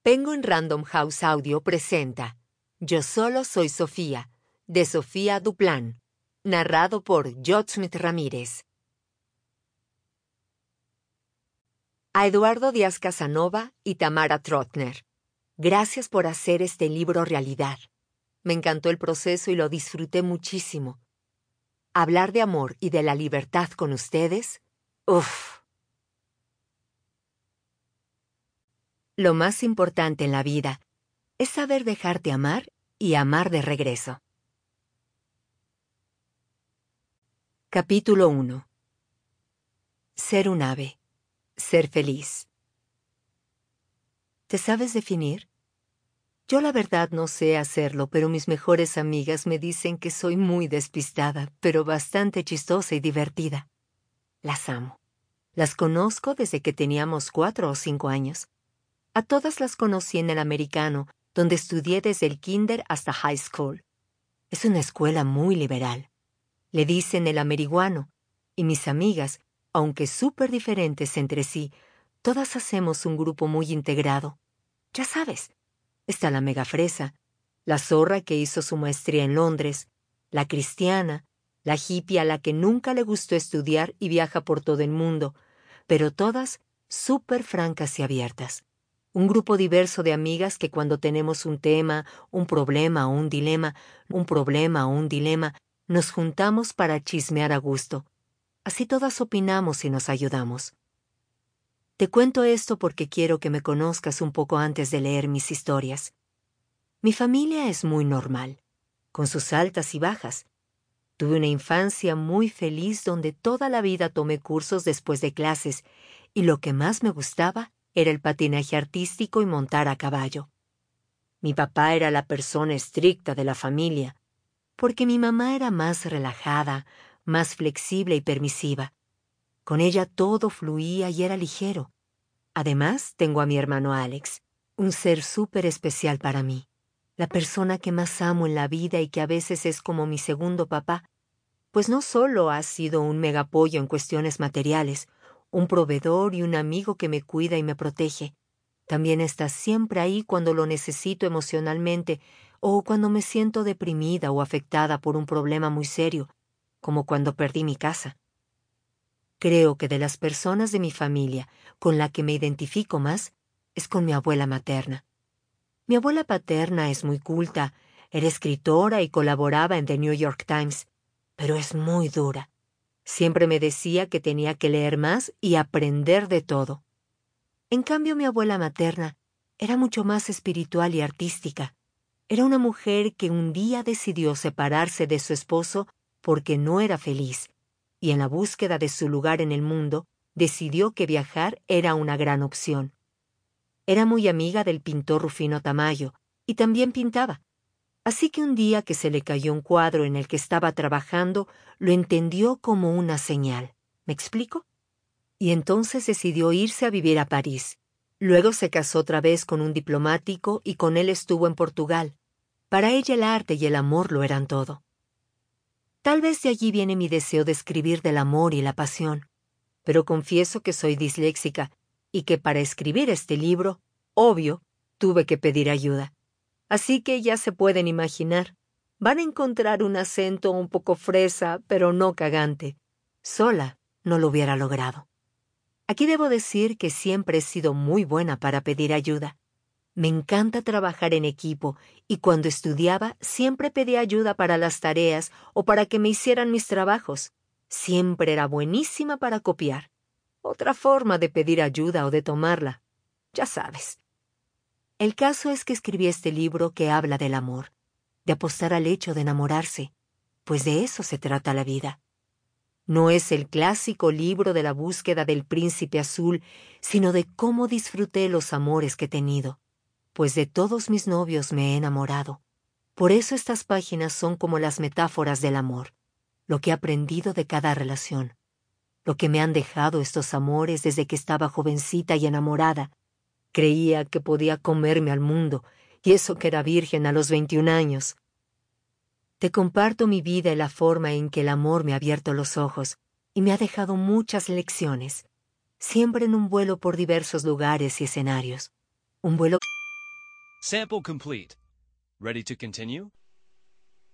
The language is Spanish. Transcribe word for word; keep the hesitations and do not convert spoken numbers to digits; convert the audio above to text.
Penguin Random House Audio presenta Yo solo soy Sofía, de Sofía Duplán, narrado por Jotmith Ramírez. A Eduardo Díaz Casanova y Tamara Trotner. Gracias por hacer este libro realidad. Me encantó el proceso y lo disfruté muchísimo. Hablar de amor y de la libertad con ustedes, ¡uf! Lo más importante en la vida es saber dejarte amar y amar de regreso. Capítulo uno. Ser un ave. Ser feliz. ¿Te sabes definir? Yo la verdad no sé hacerlo, pero mis mejores amigas me dicen que soy muy despistada, pero bastante chistosa y divertida. Las amo. Las conozco desde que teníamos cuatro o cinco años. A todas las conocí en el americano, donde estudié desde el kinder hasta high school. Es una escuela muy liberal. Le dicen el ameriguano, y mis amigas, aunque súper diferentes entre sí, todas hacemos un grupo muy integrado. Ya sabes, está la megafresa, la zorra que hizo su maestría en Londres, la cristiana, la hippie a la que nunca le gustó estudiar y viaja por todo el mundo, pero todas súper francas y abiertas. Un grupo diverso de amigas que cuando tenemos un tema, un problema o un dilema, un problema o un dilema, nos juntamos para chismear a gusto. Así todas opinamos y nos ayudamos. Te cuento esto porque quiero que me conozcas un poco antes de leer mis historias. Mi familia es muy normal, con sus altas y bajas. Tuve una infancia muy feliz donde toda la vida tomé cursos después de clases y lo que más me gustaba era el patinaje artístico y montar a caballo. Mi papá era la persona estricta de la familia, porque mi mamá era más relajada, más flexible y permisiva. Con ella todo fluía y era ligero. Además, tengo a mi hermano Alex, un ser súper especial para mí, la persona que más amo en la vida y que a veces es como mi segundo papá, pues no solo ha sido un megapollo en cuestiones materiales, un proveedor y un amigo que me cuida y me protege. También está siempre ahí cuando lo necesito emocionalmente o cuando me siento deprimida o afectada por un problema muy serio, como cuando perdí mi casa. Creo que de las personas de mi familia con la que me identifico más es con mi abuela materna. Mi abuela paterna es muy culta, era escritora y colaboraba en The New York Times, pero es muy dura. Siempre me decía que tenía que leer más y aprender de todo. En cambio, mi abuela materna era mucho más espiritual y artística. Era una mujer que un día decidió separarse de su esposo porque no era feliz, y en la búsqueda de su lugar en el mundo, decidió que viajar era una gran opción. Era muy amiga del pintor Rufino Tamayo, y también pintaba. Así que un día que se le cayó un cuadro en el que estaba trabajando, lo entendió como una señal. ¿Me explico? Y entonces decidió irse a vivir a París. Luego se casó otra vez con un diplomático y con él estuvo en Portugal. Para ella el arte y el amor lo eran todo. Tal vez de allí viene mi deseo de escribir del amor y la pasión. Pero confieso que soy disléxica y que para escribir este libro, obvio, tuve que pedir ayuda. Así que ya se pueden imaginar. Van a encontrar un acento un poco fresa, pero no cagante. Sola no lo hubiera logrado. Aquí debo decir que siempre he sido muy buena para pedir ayuda. Me encanta trabajar en equipo y cuando estudiaba siempre pedía ayuda para las tareas o para que me hicieran mis trabajos. Siempre era buenísima para copiar. Otra forma de pedir ayuda o de tomarla. Ya sabes. El caso es que escribí este libro que habla del amor, de apostar al hecho de enamorarse, pues de eso se trata la vida. No es el clásico libro de la búsqueda del príncipe azul, sino de cómo disfruté los amores que he tenido, pues de todos mis novios me he enamorado. Por eso estas páginas son como las metáforas del amor, lo que he aprendido de cada relación, lo que me han dejado estos amores desde que estaba jovencita y enamorada. Creía que podía comerme al mundo, y eso que era virgen a los veintiún años. Te comparto mi vida y la forma en que el amor me ha abierto los ojos y me ha dejado muchas lecciones, siempre en un vuelo por diversos lugares y escenarios. Un vuelo Sample complete. Ready to continue?